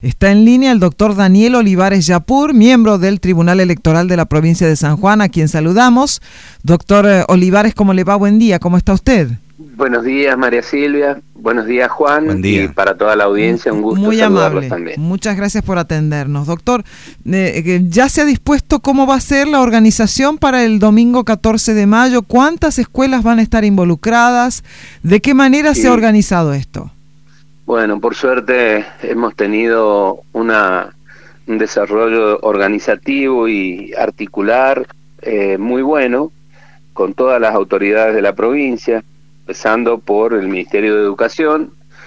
Está en línea el doctor Daniel Olivares Yapur, miembro del Tribunal Electoral de la provincia de San Juan, a quien saludamos. Doctor Olivares, ¿cómo le va? Buen día, ¿cómo está usted? Buenos días, María Silvia. Buenos días, Juan. Buen día. Y para toda la audiencia, un gusto muy saludarlos amable. también. Muchas gracias por atendernos. Doctor, ¿ya se ha dispuesto cómo va a ser la organización para el domingo 14 de mayo? ¿Cuántas escuelas van a estar involucradas? ¿De qué manera se ha organizado esto? Bueno, por suerte hemos tenido un desarrollo organizativo y articular muy bueno con todas las autoridades de la provincia, empezando por el Ministerio de Educación,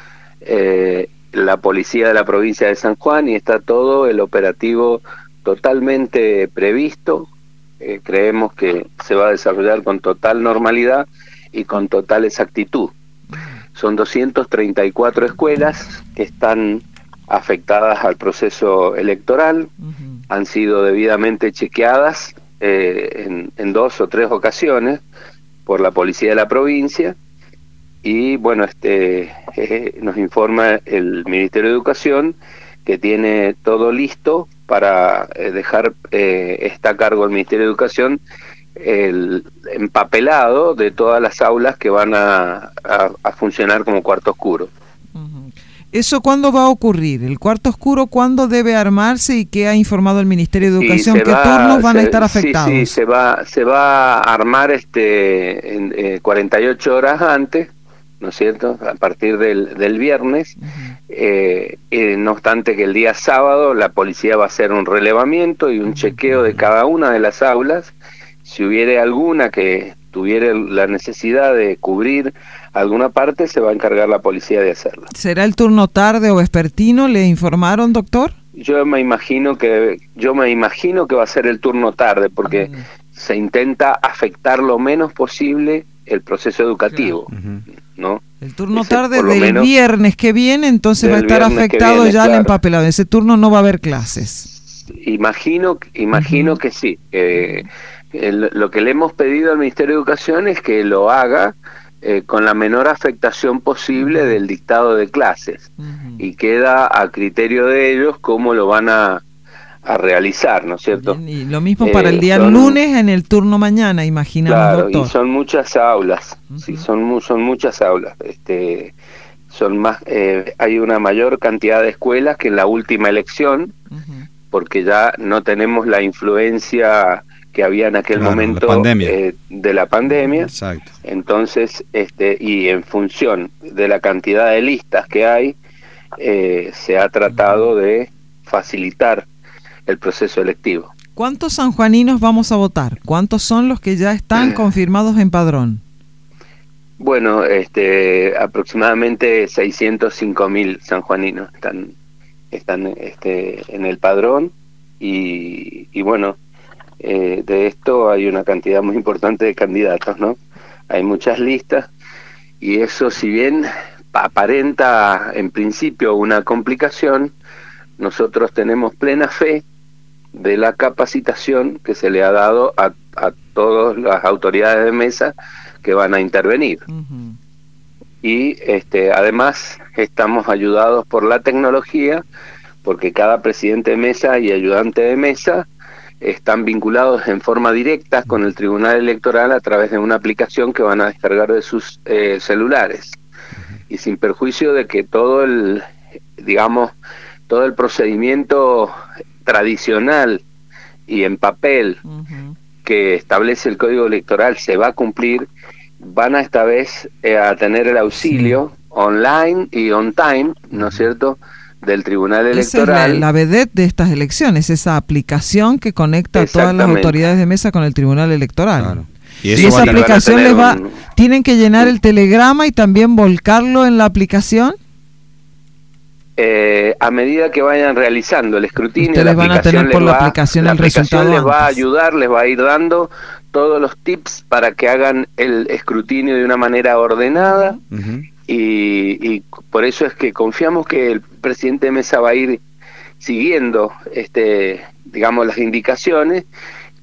la Policía de la provincia de San Juan, y está todo el operativo totalmente previsto. Creemos que se va a desarrollar con total normalidad y con total exactitud. Son 234 escuelas que están afectadas al proceso electoral, han sido debidamente chequeadas en 2 o 3 ocasiones por la Policía de la provincia, y bueno, nos informa el Ministerio de Educación que tiene todo listo para dejar, está a cargo del Ministerio de Educación el empapelado de todas las aulas que van a funcionar como cuarto oscuro. ¿Eso cuándo va a ocurrir? ¿El cuarto oscuro cuándo debe armarse y qué ha informado el Ministerio de Educación? ¿Qué turnos van a estar afectados? Sí, se va a armar en 48 horas antes, ¿no es cierto?, a partir del viernes. No obstante que el día sábado la policía va a hacer un relevamiento y un chequeo de cada una de las aulas. Si hubiere alguna que tuviera la necesidad de cubrir alguna parte, se va a encargar la policía de hacerla. ¿Será el turno tarde o vespertino? ¿Le informaron, doctor? Yo me imagino que va a ser el turno tarde, porque se intenta afectar lo menos posible el proceso educativo, ¿no? El turno tarde del viernes que viene, entonces va a estar afectado ya el empapelado. En ese turno no va a haber clases. Imagino que sí. Lo que le hemos pedido al Ministerio de Educación es que lo haga con la menor afectación posible del dictado de clases, y queda a criterio de ellos cómo lo van a realizar, ¿no es cierto? Bien, y lo mismo para el día lunes en el turno mañana, imaginamos, claro, doctor. Y son muchas aulas, sí, son muchas aulas. Son más, hay una mayor cantidad de escuelas que en la última elección, porque ya no tenemos la influencia que había en aquel momento de la pandemia. Exacto. Entonces, y en función de la cantidad de listas que hay, se ha tratado de facilitar el proceso electivo. ¿Cuántos sanjuaninos vamos a votar? ¿Cuántos son los que ya están confirmados en padrón? Bueno, aproximadamente 605.000 sanjuaninos están en el padrón, y bueno, de esto hay una cantidad muy importante de candidatos, ¿no? Hay muchas listas, y eso, si bien aparenta en principio una complicación, nosotros tenemos plena fe de la capacitación que se le ha dado a todas las autoridades de mesa que van a intervenir. Y además estamos ayudados por la tecnología, porque cada presidente de mesa y ayudante de mesa están vinculados en forma directa con el Tribunal Electoral a través de una aplicación que van a descargar de sus celulares, y sin perjuicio de que todo el procedimiento tradicional y en papel que establece el Código Electoral se va a cumplir, van a esta vez a tener el auxilio online y on time, ¿no es cierto?, del Tribunal Electoral. Esa es la vedette de estas elecciones, esa aplicación que conecta a todas las autoridades de mesa con el Tribunal Electoral. Claro. Y esa aplicación ¿tienen que llenar el telegrama y también volcarlo en la aplicación? A medida que vayan realizando el escrutinio, ustedes van a tener por la aplicación el resultado. Les va a ayudar, les va a ir dando todos los tips para que hagan el escrutinio de una manera ordenada, y por eso es que confiamos que el presidente de mesa va a ir siguiendo las indicaciones,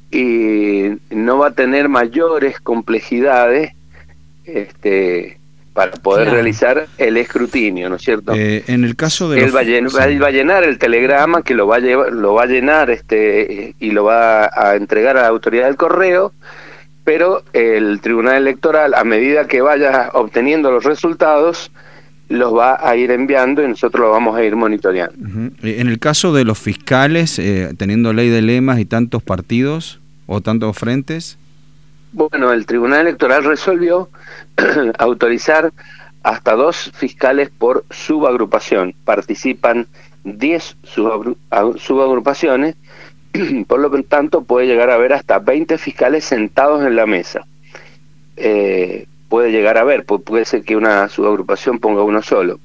y no va a tener mayores complejidades para poder Claro. realizar el escrutinio, ¿no es cierto? En el caso de Él va a llenar el telegrama, que lo va a llenar y lo va a entregar a la autoridad del correo, pero el Tribunal Electoral, a medida que vaya obteniendo los resultados, los va a ir enviando y nosotros los vamos a ir monitoreando. En el caso de los fiscales, teniendo ley de lemas y tantos partidos o tantos frentes. Bueno, el Tribunal Electoral resolvió autorizar hasta 2 fiscales por subagrupación. Participan 10 subagrupaciones, por lo tanto puede llegar a haber hasta 20 fiscales sentados en la mesa. Puede llegar a haber, puede ser que una subagrupación ponga uno solo.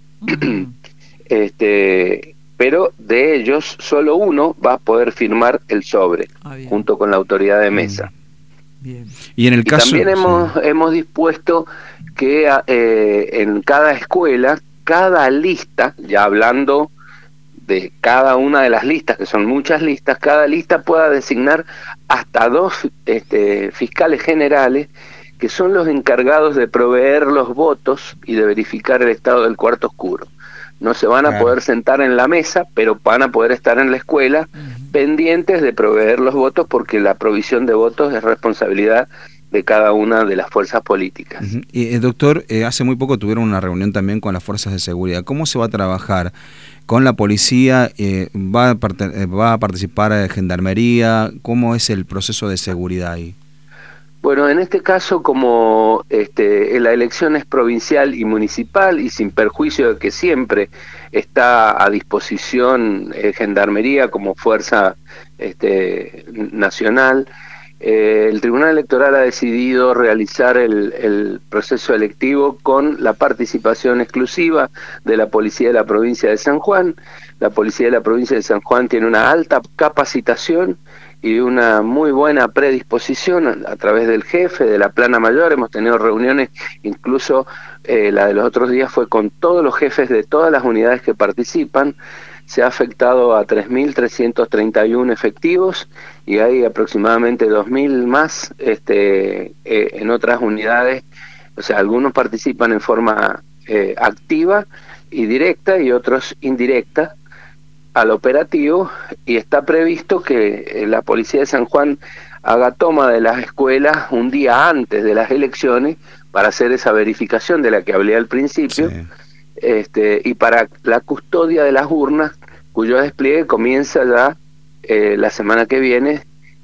Pero de ellos solo uno va a poder firmar el sobre, junto con la autoridad de mesa. Bien. Y en el caso también hemos dispuesto que en cada escuela, cada lista, ya hablando de cada una de las listas, que son muchas listas, cada lista pueda designar hasta 2 fiscales generales, que son los encargados de proveer los votos y de verificar el estado del cuarto oscuro. No se van a poder sentar en la mesa, pero van a poder estar en la escuela pendientes de proveer los votos, porque la provisión de votos es responsabilidad de cada una de las fuerzas políticas. Y doctor, hace muy poco tuvieron una reunión también con las fuerzas de seguridad. ¿Cómo se va a trabajar con la policía? ¿Va a participar Gendarmería? ¿Cómo es el proceso de seguridad ahí? Bueno, en este caso, como la elección es provincial y municipal, y sin perjuicio de que siempre está a disposición Gendarmería como fuerza nacional, el Tribunal Electoral ha decidido realizar el proceso electivo con la participación exclusiva de la Policía de la Provincia de San Juan. La Policía de la Provincia de San Juan tiene una alta capacitación y una muy buena predisposición a través del jefe, de la plana mayor. Hemos tenido reuniones, incluso la de los otros días fue con todos los jefes de todas las unidades que participan. Se ha afectado a 3.331 efectivos y hay aproximadamente 2.000 más en otras unidades. O sea, algunos participan en forma activa y directa y otros indirecta al operativo, y está previsto que la Policía de San Juan haga toma de las escuelas un día antes de las elecciones para hacer esa verificación de la que hablé al principio. Sí. Y para la custodia de las urnas, cuyo despliegue comienza ya la semana que viene,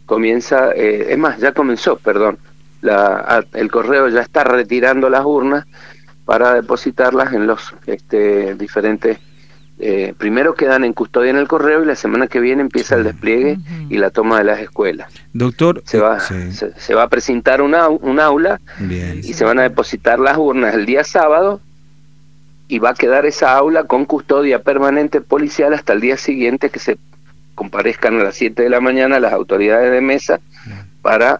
es más, ya comenzó, perdón, el correo ya está retirando las urnas para depositarlas en los diferentes. Primero quedan en custodia en el correo y la semana que viene empieza el despliegue y la toma de las escuelas. Doctor, se va a presentar un aula. Bien. Y se van a depositar las urnas el día sábado, y va a quedar esa aula con custodia permanente policial hasta el día siguiente, que se comparezcan a las 7 de la mañana las autoridades de mesa para...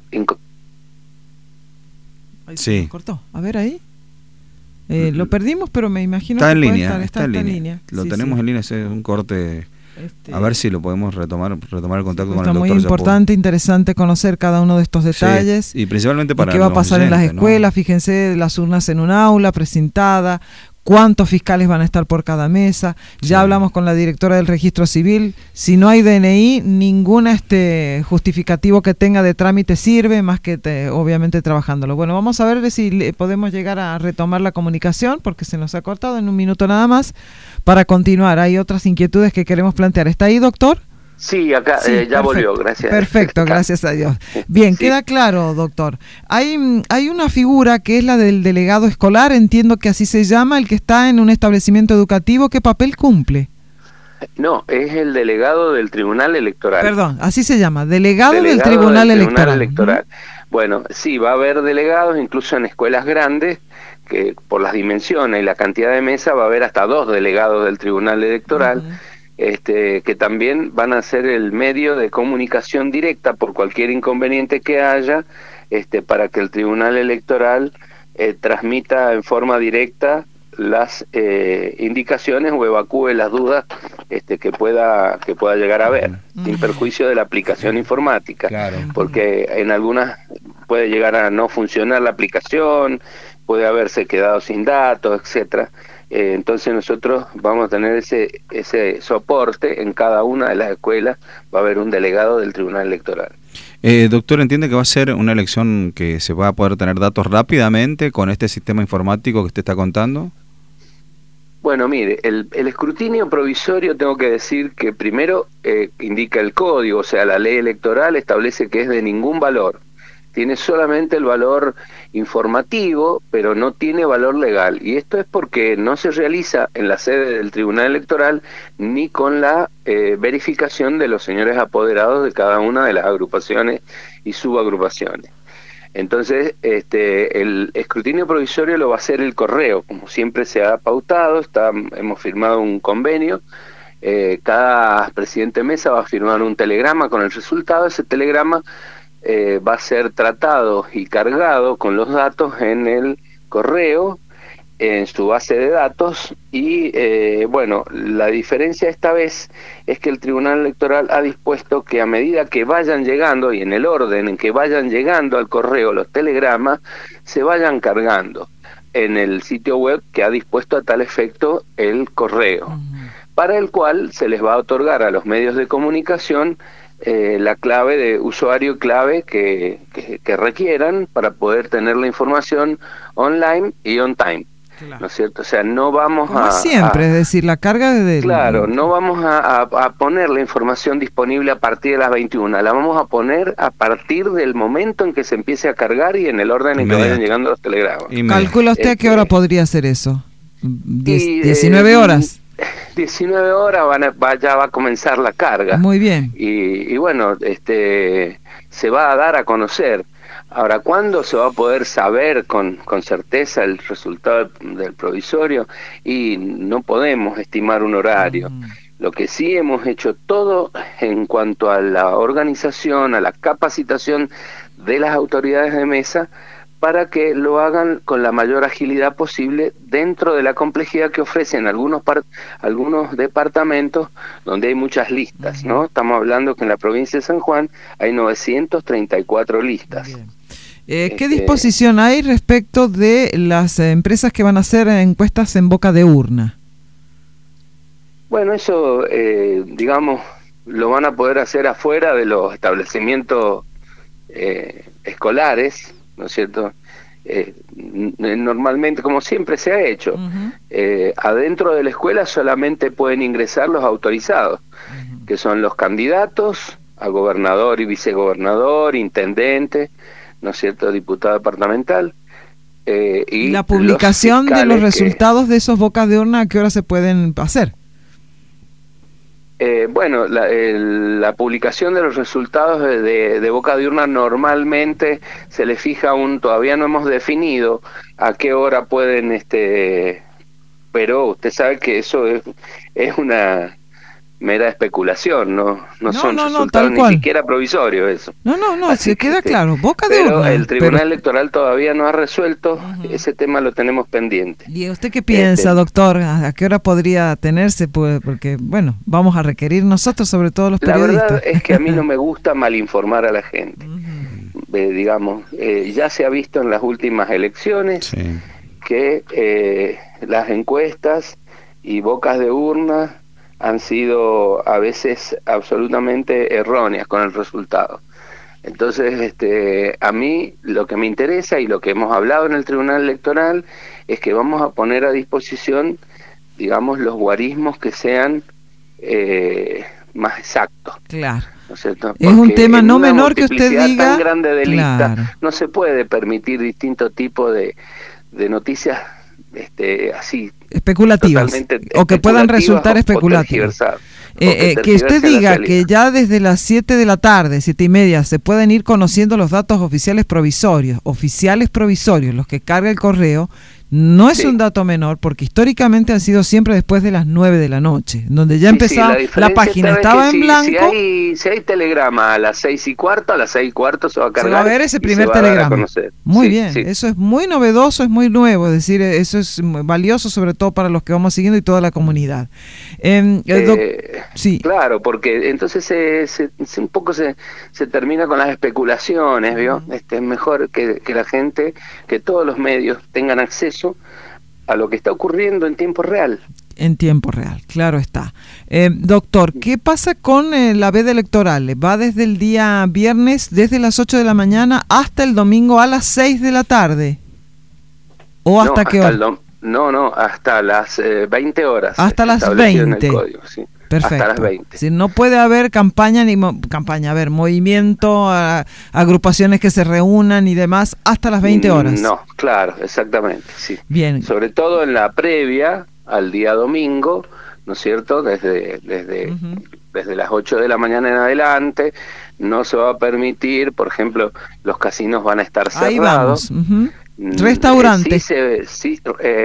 Sí. Cortó. A ver ahí. Lo perdimos, pero me imagino está que en línea, está en línea. Lo tenemos en línea, es un corte. A ver si lo podemos retomar el contacto con el doctor. Está muy importante, interesante conocer cada uno de estos detalles. Sí, y principalmente para qué va a pasar en las escuelas, ¿no? Fíjense, las urnas en un aula presentada, cuántos fiscales van a estar por cada mesa. Ya hablamos con la directora del Registro Civil. Si no hay DNI, ningún justificativo que tenga de trámite sirve, más que obviamente trabajándolo. Bueno, vamos a ver si podemos llegar a retomar la comunicación, porque se nos ha cortado en un minuto nada más, para continuar. Hay otras inquietudes que queremos plantear. ¿Está ahí, doctor? Sí, acá ya perfecto. Volvió, gracias. Perfecto, gracias a Dios. Bien, queda claro, doctor. Hay una figura que es la del delegado escolar, entiendo que así se llama, el que está en un establecimiento educativo. ¿Qué papel cumple? No, es el delegado del Tribunal Electoral. Perdón, así se llama, delegado del Tribunal Electoral. Bueno, sí, va a haber delegados, incluso en escuelas grandes, que por las dimensiones y la cantidad de mesas va a haber hasta 2 delegados del Tribunal Electoral. Que también van a ser el medio de comunicación directa por cualquier inconveniente que haya, para que el Tribunal Electoral transmita en forma directa las indicaciones o evacúe las dudas que pueda llegar a haber, sin perjuicio de la aplicación informática, porque en algunas puede llegar a no funcionar la aplicación, puede haberse quedado sin datos, etcétera. Entonces nosotros vamos a tener ese soporte en cada una de las escuelas, va a haber un delegado del Tribunal Electoral. Doctor, ¿entiende que va a ser una elección que se va a poder tener datos rápidamente con este sistema informático que usted está contando? Bueno, mire, el escrutinio provisorio, tengo que decir que primero indica el código, o sea, la ley electoral establece que es de ningún valor. Tiene solamente el valor informativo, pero no tiene valor legal. Y esto es porque no se realiza en la sede del Tribunal Electoral ni con la verificación de los señores apoderados de cada una de las agrupaciones y subagrupaciones. Entonces, el escrutinio provisorio lo va a hacer el correo, como siempre se ha pautado, hemos firmado un convenio, cada presidente de mesa va a firmar un telegrama con el resultado. Ese telegrama va a ser tratado y cargado con los datos en el correo, en su base de datos, y bueno, la diferencia esta vez es que el Tribunal Electoral ha dispuesto que a medida que vayan llegando y en el orden en que vayan llegando al correo los telegramas, se vayan cargando en el sitio web que ha dispuesto a tal efecto el correo, para el cual se les va a otorgar a los medios de comunicación la clave de usuario clave que requieran para poder tener la información online y on time. Claro. ¿No es cierto? O sea, no vamos como siempre, es decir, la carga de... Claro, no vamos a poner la información disponible a partir de las 21, la vamos a poner a partir del momento en que se empiece a cargar y en el orden en que vayan llegando los telegramas. ¿Calcula usted a qué hora podría hacer eso? 19 horas. 19 horas ya va a comenzar la carga. Muy bien. Y bueno, se va a dar a conocer. Ahora, ¿cuándo se va a poder saber con certeza el resultado del provisorio? Y no podemos estimar un horario. Lo que sí hemos hecho todo en cuanto a la organización, a la capacitación de las autoridades de mesa, para que lo hagan con la mayor agilidad posible dentro de la complejidad que ofrecen algunos departamentos donde hay muchas listas, ¿no? Estamos hablando que en la provincia de San Juan hay 934 listas. ¿Qué disposición hay respecto de las empresas que van a hacer encuestas en boca de urna? Bueno, eso, digamos, lo van a poder hacer afuera de los establecimientos escolares, ¿no es cierto? Normalmente, como siempre se ha hecho, adentro de la escuela solamente pueden ingresar los autorizados, que son los candidatos a gobernador y vicegobernador, intendente, ¿no es cierto?, diputado departamental. Y la publicación de los resultados de esos bocas de urna, ¿a qué hora se pueden hacer? Bueno, la publicación de los resultados de boca de urna normalmente se le fija todavía no hemos definido a qué hora pueden, pero usted sabe que eso es una mera especulación, no son resultados ni siquiera provisorios eso. No, se queda claro, boca de urna. Pero el Tribunal Electoral todavía no ha resuelto, ese tema lo tenemos pendiente. ¿Y usted qué piensa, doctor? ¿A qué hora podría tenerse? Porque, bueno, vamos a requerir nosotros, sobre todo los periodistas. La verdad es que a mí no me gusta malinformar a la gente. Digamos, ya se ha visto en las últimas elecciones que las encuestas y bocas de urna han sido a veces absolutamente erróneas con el resultado. Entonces, a mí lo que me interesa y lo que hemos hablado en el Tribunal Electoral es que vamos a poner a disposición, digamos, los guarismos que sean más exactos. Claro. ¿No es cierto? Es un tema no menor que usted diga. Tan grande de lista, no se puede permitir distinto tipo de noticias así especulativas o que puedan resultar especulativas. Que usted diga que ya desde las 7 de la tarde, 7:30, se pueden ir conociendo los datos oficiales provisorios, los que carga el correo, No es un dato menor, porque históricamente han sido siempre después de las 9 de la noche, donde ya empezaba, la página estaba en blanco. Si hay telegrama a las 6:15, a las 6:15 se va a cargar. Se va a ver ese primer telegrama. Muy bien, eso es muy novedoso, es muy nuevo, es decir, eso es valioso sobre todo para los que vamos siguiendo y toda la comunidad. Sí. Claro, porque entonces un poco se termina con las especulaciones, ¿vio? Es mejor que la gente, que todos los medios tengan acceso a lo que está ocurriendo en tiempo real. En tiempo real, claro está. Doctor, ¿qué pasa con la veda electoral? ¿Va desde el día viernes, desde las 8 de la mañana hasta el domingo a las 6 de la tarde? ¿O hasta qué hora? No, hasta las 20 horas. Hasta las 20. En el código, sí. Perfecto. Hasta las 20. Si no puede haber movimiento, agrupaciones que se reúnan y demás hasta las 20 horas. No, claro, exactamente, sí. Bien. Sobre todo en la previa al día domingo, ¿no es cierto? Desde las 8 de la mañana en adelante, no se va a permitir, por ejemplo, los casinos van a estar cerrados. Ahí vamos. Restaurantes. Sí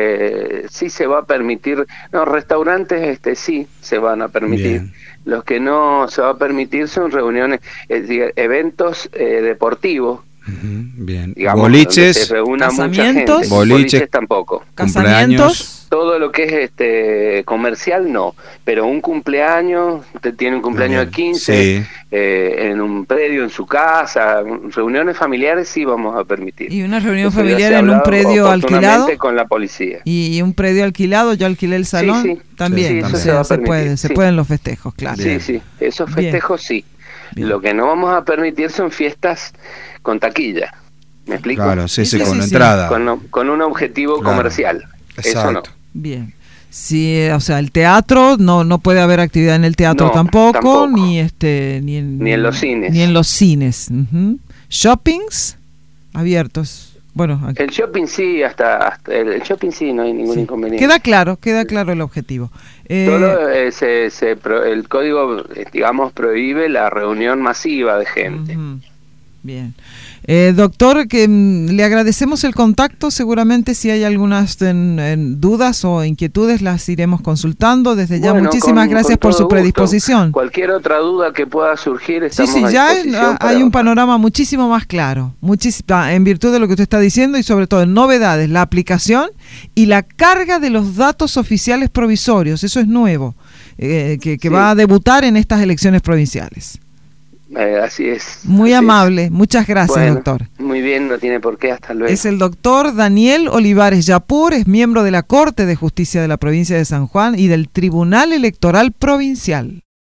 se va a permitir. No, restaurantes sí se van a permitir. Bien. Los que no se va a permitir son reuniones, eventos deportivos. Bien. Digamos, boliches, se reúna mucha gente. Boliches tampoco. Casamientos. Todo lo que es comercial no, pero un cumpleaños, usted tiene un cumpleaños de 15, sí. En un predio, en su casa, reuniones familiares sí vamos a permitir. ¿Y una reunión familiar en un predio alquilado? Con la policía. ¿Y un predio alquilado? Yo alquilé el salón. Sí. También, sí, se pueden los festejos, claro. Sí, esos festejos sí. Bien. Lo que no vamos a permitir son fiestas con taquilla. ¿Me explico? Claro, con entrada. Con un objetivo comercial. Exacto. Eso no. Bien. Sí, o sea, el teatro, no puede haber actividad en el teatro tampoco. Ni en los cines. Ni en los cines. Shoppings abiertos. Bueno, aquí. El shopping sí, hasta el shopping sí, no hay ningún inconveniente. Queda claro el objetivo. Solo el código, digamos, prohíbe la reunión masiva de gente. Bien. Doctor, que le agradecemos el contacto. Seguramente si hay algunas dudas o inquietudes las iremos consultando. Desde ya, muchísimas gracias por su predisposición. Cualquier otra duda que pueda surgir, estamos a disposición. Ya hay un panorama muchísimo más claro, en virtud de lo que usted está diciendo y sobre todo en novedades, la aplicación y la carga de los datos oficiales provisorios. Eso es nuevo, que va a debutar en estas elecciones provinciales. Así es. Muy amable, muchas gracias, doctor. Muy bien, no tiene por qué, hasta luego. Es el doctor Daniel Olivares Yapur, es miembro de la Corte de Justicia de la provincia de San Juan y del Tribunal Electoral Provincial.